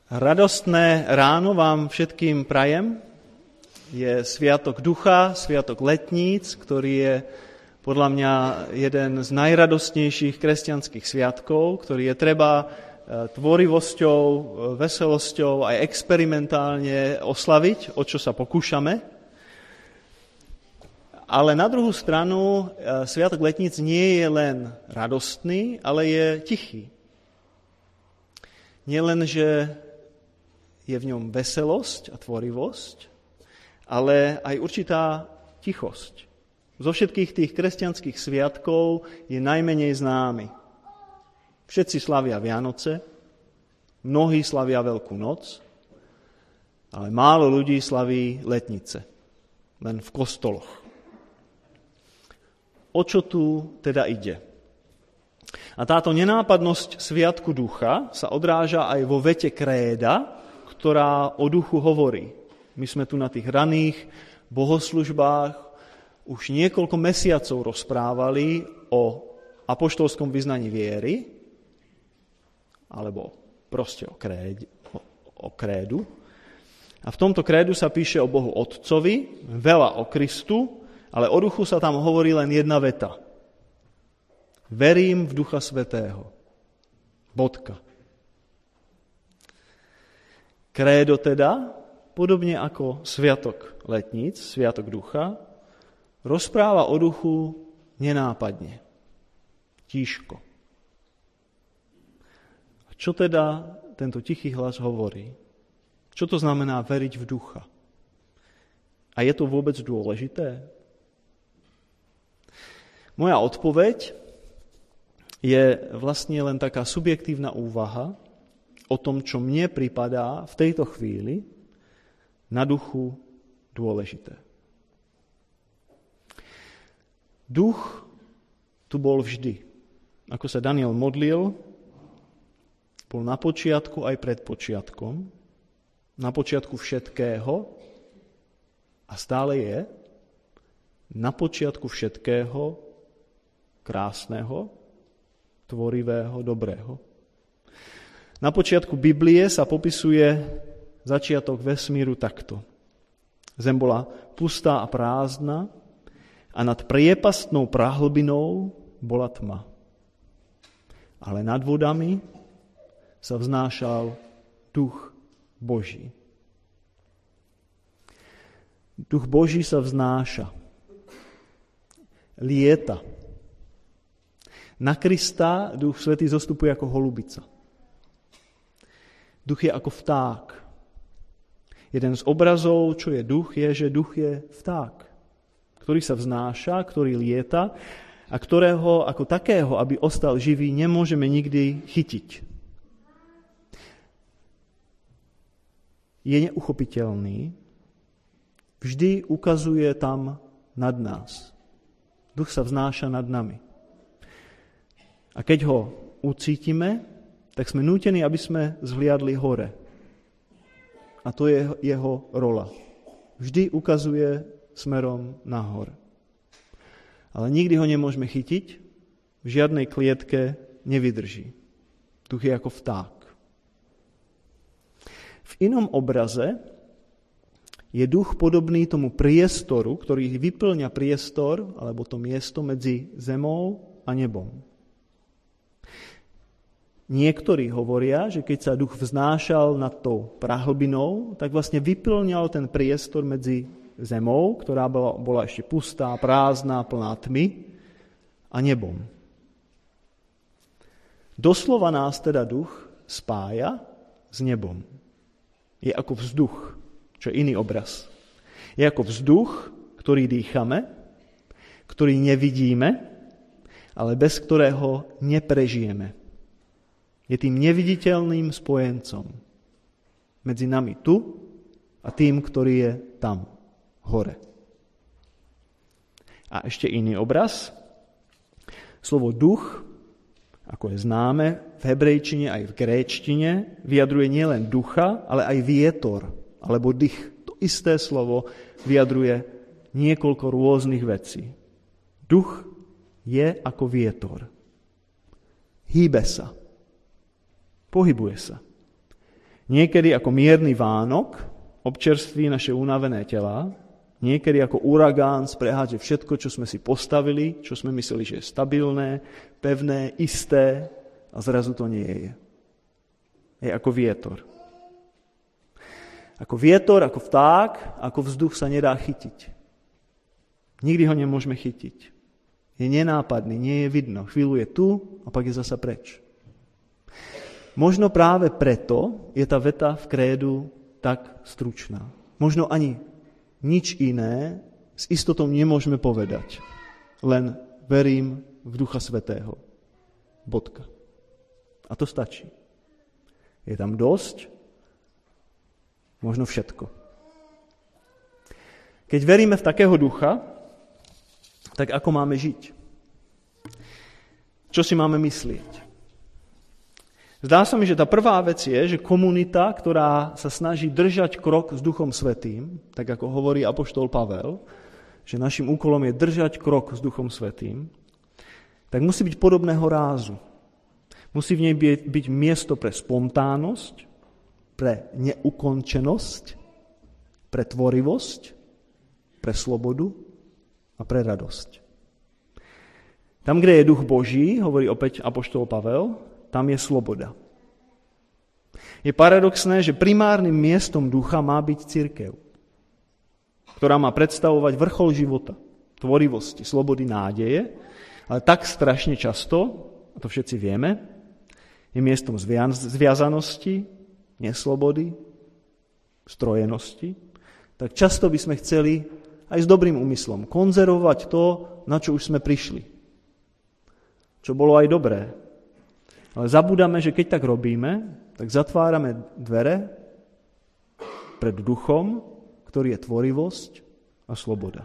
Radostné ráno vám všetkým prajem. Je Sviatok Ducha, Sviatok Letníc, ktorý je podľa mňa jeden z najradostnejších kresťanských sviatkov, ktorý je treba tvorivosťou, veselosťou aj experimentálne oslaviť, o čo sa pokúšame. Ale na druhú stranu Sviatok Letníc nie je len radostný, ale je tichý. Nie len, že je v ňom veselosť a tvorivosť, ale aj určitá tichosť. Zo všetkých tých kresťanských sviatkov je najmenej známy. Všetci slavia Vianoce, mnohí slavia Veľkú noc, ale málo ľudí slaví letnice, len v kostoloch. O čo tu teda ide? A táto nenápadnosť Sviatku Ducha sa odráža aj vo vete kréda, ktorá o duchu hovorí. My sme tu na tých raných bohoslužbách už niekoľko mesiacov rozprávali o apoštolskom vyznaní viery, alebo proste o krédu. A v tomto krédu sa píše o Bohu Otcovi, veľa o Kristu, ale o duchu sa tam hovorí len jedna veta. Verím v Ducha Svätého. Bodka. Krédo teda, podobne ako Sviatok Letníc, Sviatok Ducha, rozpráva o duchu nenápadne, tížko. A čo teda tento tichý hlas hovorí? Čo to znamená veriť v ducha? A je to vôbec dôležité? Moja odpoveď je vlastne len taká subjektívna úvaha o tom, čo mne pripadá v tejto chvíli na duchu dôležité. Duch tu bol vždy. Ako sa Daniel modlil, bol na počiatku aj pred počiatkom, na počiatku všetkého a stále je na počiatku všetkého krásneho, tvorivého, dobrého. Na počiatku Biblie sa popisuje začiatok vesmíru takto. Zem bola pustá a prázdna a nad priepastnou prahlbinou bola tma. Ale nad vodami sa vznášal duch Boží. Duch Boží sa vznáša. Lieta. Na Krista Duch Svätý zostupuje ako holubica. Duch je ako vták. Jeden z obrazov, čo je duch, je, že duch je vták, ktorý sa vznáša, ktorý lieta a ktorého ako takého, aby ostal živý, nemôžeme nikdy chytiť. Je neuchopiteľný, vždy ukazuje tam nad nás. Duch sa vznáša nad nami. A keď ho ucítime, tak sme nútení, aby sme zhliadli hore. A to je jeho rola. Vždy ukazuje smerom nahor. Ale nikdy ho nemôžeme chytiť, v žiadnej klietke nevydrží. Duch je ako vták. V inom obraze je duch podobný tomu priestoru, ktorý vyplňa priestor, alebo to miesto medzi zemou a nebom. Niektorí hovoria, že keď sa duch vznášal nad tou prahlbinou, tak vlastne vyplňal ten priestor medzi zemou, ktorá bola ešte pustá, prázdna, plná tmy, a nebom. Doslova nás teda duch spája s nebom. Je ako vzduch, čo je iný obraz. Je ako vzduch, ktorý dýchame, ktorý nevidíme, ale bez ktorého neprežijeme. Je tým neviditeľným spojencom medzi nami tu a tým, ktorý je tam, hore. A ešte iný obraz. Slovo duch, ako je známe, v hebrejčine aj v gréčtine, vyjadruje nielen ducha, ale aj vietor, alebo dych. To isté slovo vyjadruje niekoľko rôznych vecí. Duch je ako vietor. Hýbe sa. Pohybuje sa. Niekedy ako mierny Vánok občerství naše unavené telá, niekedy ako uragán sprehádže všetko, čo sme si postavili, čo sme mysleli, že je stabilné, pevné, isté a zrazu to nie je. Je ako vietor. Ako vietor, ako vták, ako vzduch sa nedá chytiť. Nikdy ho nemôžeme chytiť. Je nenápadný, nie je vidno. Chvíľu je tu a pak je zasa preč. Možno práve preto je tá veta v krédu tak stručná. Možno ani nič iné s istotou nemôžeme povedať. Len verím v Ducha Svätého. Bodka. A to stačí. Je tam dosť, možno všetko. Keď veríme v takého ducha, tak ako máme žiť? Čo si máme myslieť? Zdá sa mi, že tá prvá vec je, že komunita, ktorá sa snaží držať krok s Duchom Svätým, tak ako hovorí apoštol Pavel, že našim úkolom je držať krok s Duchom Svätým, tak musí byť podobného rázu. Musí v nej byť miesto pre spontánnosť, pre neukončenosť, pre tvorivosť, pre slobodu a pre radosť. Tam, kde je Duch Boží, hovorí opäť apoštol Pavel, tam je sloboda. Je paradoxné, že primárnym miestom ducha má byť cirkev, ktorá má predstavovať vrchol života, tvorivosti, slobody, nádeje, ale tak strašne často, a to všetci vieme, je miestom zviazanosti, neslobody, strojenosti, tak často by sme chceli aj s dobrým úmyslom konzervovať to, na čo už sme prišli. Čo bolo aj dobré. Ale zabúdame, že keď tak robíme, tak zatvárame dvere pred duchom, ktorý je tvorivosť a sloboda.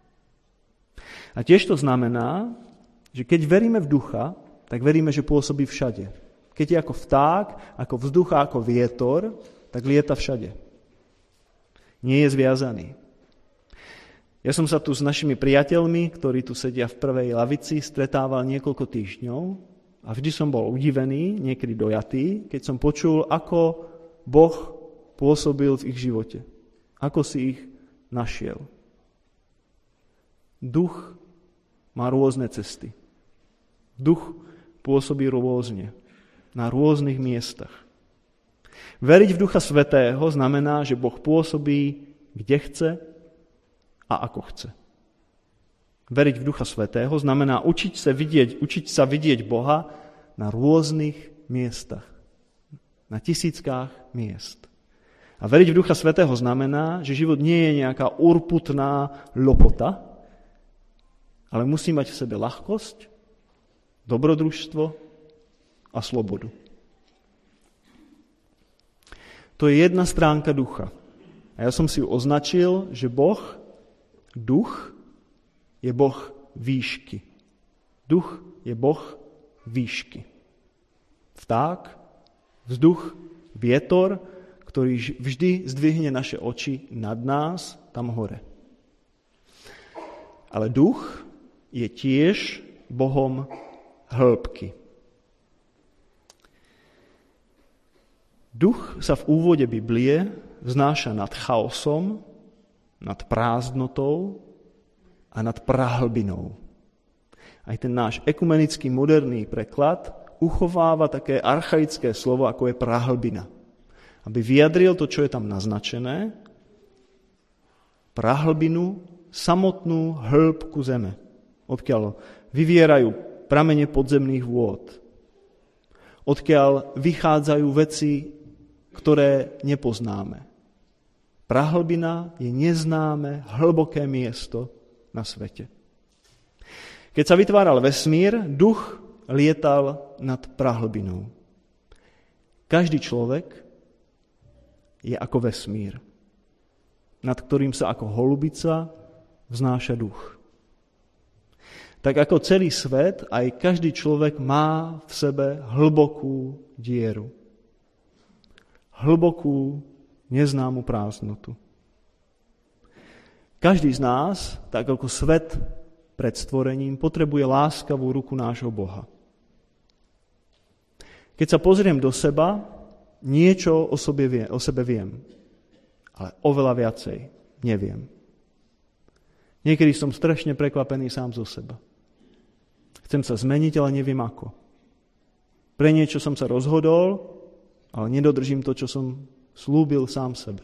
A tiež to znamená, že keď veríme v ducha, tak veríme, že pôsobí všade. Keď je ako vták, ako vzduch a ako vietor, tak lieta všade. Nie je zviazaný. Ja som sa tu s našimi priateľmi, ktorí tu sedia v prvej lavici, stretával niekoľko týždňov a vždy som bol udivený, niekedy dojatý, keď som počul, ako Boh pôsobil v ich živote. Ako si ich našiel. Duch má rôzne cesty. Duch pôsobí rôzne, na rôznych miestach. Veriť v Ducha Svätého znamená, že Boh pôsobí, kde chce a ako chce. Veriť v Ducha Svätého znamená učiť sa vidieť Boha na rôznych miestach. Na tisíckách miest. A veriť v Ducha Svätého znamená, že život nie je nejaká urputná lopota, ale musí mať v sebe ľahkosť, dobrodružstvo a slobodu. To je jedna stránka ducha. A ja som si ju označil, že Boh, duch, je Boh výšky. Duch je Boh výšky. Vták, vzduch, vietor, ktorý vždy zdvihne naše oči nad nás, tam hore. Ale duch je tiež Bohom hĺbky. Duch sa v úvode Biblie vznáša nad chaosom, nad prázdnotou a nad prahlbinou. Aj ten náš ekumenický moderný preklad uchováva také archaické slovo, ako je prahlbina. Aby vyjadril to, čo je tam naznačené, prahlbinu, samotnú hĺbku zeme, odkiaľ vyvierajú pramene podzemných vôd, odkiaľ vychádzajú veci, ktoré nepoznáme. Prahlbina je neznáme, hlboké miesto na svete. Keď sa vytváral vesmír, duch lietal nad prahlbinou. Každý človek je ako vesmír, nad ktorým sa ako holubica vznáša duch. Tak ako celý svet, aj každý človek má v sebe hlbokú dieru. Hlbokú, neznámu prázdnotu. Každý z nás, tak ako svet pred stvorením, potrebuje láskavú ruku nášho Boha. Keď sa pozriem do seba, niečo o sebe viem, ale oveľa viacej neviem. Niekedy som strašne prekvapený sám zo seba. Chcem sa zmeniť, ale neviem ako. Pre niečo som sa rozhodol, ale nedodržím to, čo som slúbil sám sebe.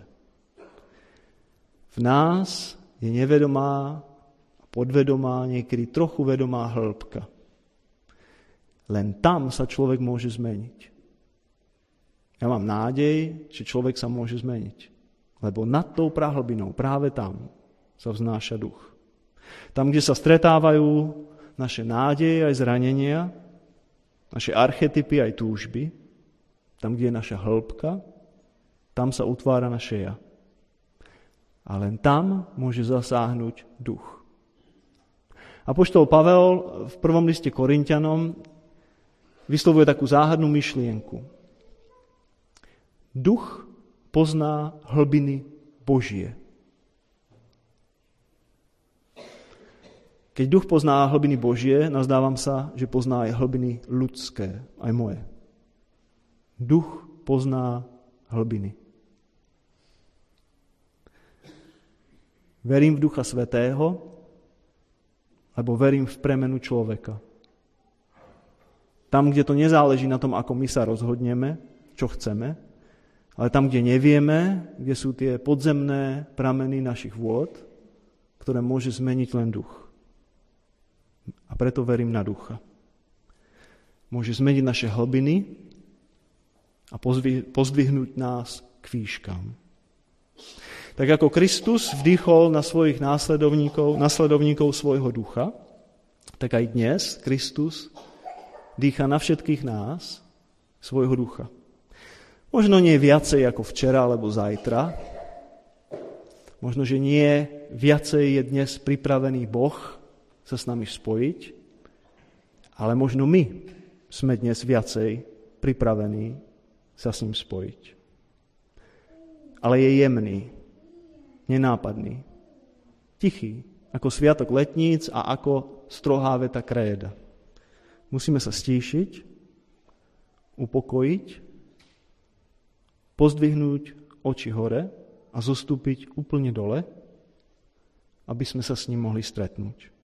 V nás je nevedomá, podvedomá, niekedy trochu vedomá hĺbka. Len tam sa človek môže zmeniť. Ja mám nádej, že človek sa môže zmeniť. Lebo nad tou prahlbinou, práve tam, sa vznáša duch. Tam, kde sa stretávajú naše nádeje aj zranenia, naše archetypy aj túžby, tam, kde je naša hĺbka, tam sa utvára naše ja. A len tam môže zasáhnuť duch. Apoštol Pavel v prvom liste Korinťanom vyslovuje takú záhadnú myšlienku. Duch pozná hlbiny Božie. Keď duch pozná hlbiny Božie, nazdávam sa, že pozná aj hlbiny ľudské, aj moje. Duch pozná hlbiny. Verím v Ducha Svätého, lebo verím v premenu človeka. Tam, kde to nezáleží na tom, ako my sa rozhodneme, čo chceme, ale tam, kde nevieme, kde sú tie podzemné prameny našich vôd, ktoré môže zmeniť len duch. A preto verím na ducha. Môže zmeniť naše hlbiny a pozdvihnúť nás k výškam. Tak ako Kristus vdýchol na svojich nasledovníkov svojho ducha, tak aj dnes Kristus dýcha na všetkých nás svojho ducha. Možno nie viacej ako včera alebo zajtra, možno, že nie viacej je dnes pripravený Boh sa s nami spojiť, ale možno my sme dnes viacej pripravení sa s ním spojiť. Ale je jemný, nenápadný, tichý, ako sviatok letníc a ako strohá veta kréda. Musíme sa stíšiť, upokojiť, pozdvihnúť oči hore a zostúpiť úplne dole, aby sme sa s ním mohli stretnúť.